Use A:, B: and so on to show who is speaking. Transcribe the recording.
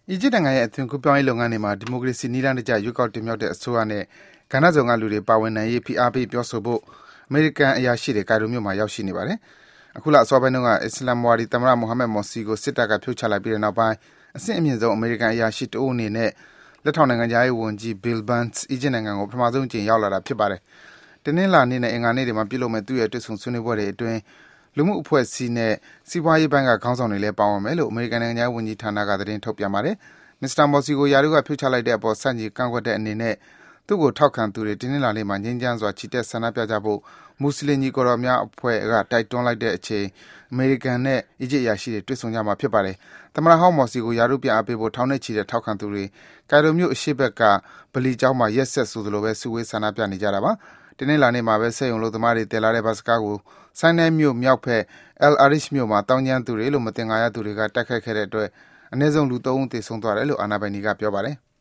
A: အီဂျစ်နိုင်ငံရဲ့အသွင်ကူးပြောင်းရေးလုပ်ငန်းတွေမှာ ဒီမိုကရေစီနည်းလမ်းတကျရွေးကောက်တင်မြှောက်တဲ့အစိုးရနဲ့ကဏ္ဍစုံကလူတွေပါဝင်နိုင်ရေးဖိအားပေးပြောဆိုဖို့အမေရိကန်အရာရှိတွေကိုင်ရိုမြို့မှာရောက်ရှိနေပါတယ်။အခုလအစောပိုင်းတုန်းကအစ္စလာမ်ဝါဒီသမ္မတ Mohamed Morsi ကိုစစ်တပ်ကဖြုတ်ချလိုက်ပြီးတဲ့နောက်ပိုင်းအဆင့်အမြင့်ဆုံးအမေရိကန်အရာရှိတဦးအနေနဲ့လက်ထောက်နိုင်ငံခြားရေးဝန်ကြီး Bill Burns အီဂျစ်နိုင်ငံကိုပထမဆုံးအကြိမ်ရောက်လာတာဖြစ်ပါတယ်။တနင်္လာနေ့နဲ့အင်္ဂါနေ့တွေမှာပြုလုပ်မယ့်သူ့ရဲ့တွေ့ဆုံဆွေးနွေးပွဲတွေအတွင်းလူမှုအဖွဲ့အစည်းနဲ့စီးပွားရေးပိုင်းကခေါင်းဆောင်တွေလည်းပါဝင်မယ်လို့အမေရိကန်နိုင်ငံခြားရေးဝန်ကြီးဌာနကသတင်းထုတ်ပြန်ပါတယ်။ မစ္စတာ Morsi ကိုရာထူးကဖြုတ်ချလိုက်တဲ့အပေါ်ဆန့်ကျင်ကန့်ကွက်တဲ့အနေနဲ့သူ့ကိုထောက်ခံသူတွေတနင်္လာနေ့မှာငြိမ်းချမ်းစွာချီတက်ဆန္ဒပြကြဖို့မွတ်ဆလင်ညီအကိုတော်များအဖွဲ့ကတိုက်တွန်းလိုက်တဲ့အချိန်အမေရိကန်နဲ့အီဂျစ်အရာရှိတွေတွေ့ဆုံကြမှာဖြစ်ပါတယ်။သမ္မတဟောင်း Morsi ကိုရာထူးပြန်အပ်ပေးဖို့ထောင်နဲ့ချီတဲ့ထောက်ခံသူတွေကိုင်ရိုမြို့အရှေ့ဘက်ကဗလီကျောင်းမှာရက်ဆက်ဆိုသလိုပဲစုဝေးဆန္ဒပြနေကြတာပါ။တနင်္လာနေ့မှာပဲစက်ရုံအလုပ်သမားတွေတင်လာတဲ့ဘတ်စ်ကားကိုဆိုင်းနိုင်းမြို့မြောက်ဘက် El Arish မြို့မှာသောင်းကျန်းသူတွေလို့မသင်္ကာရသူတွေကတိုက်ခိုက်ခဲ့တဲ့အတွက်အနည်းဆုံးလူ 3 ဦးသေဆုံးသွားတယ်လို့အာဏာပိုင်တွေကပြောပါတယ်။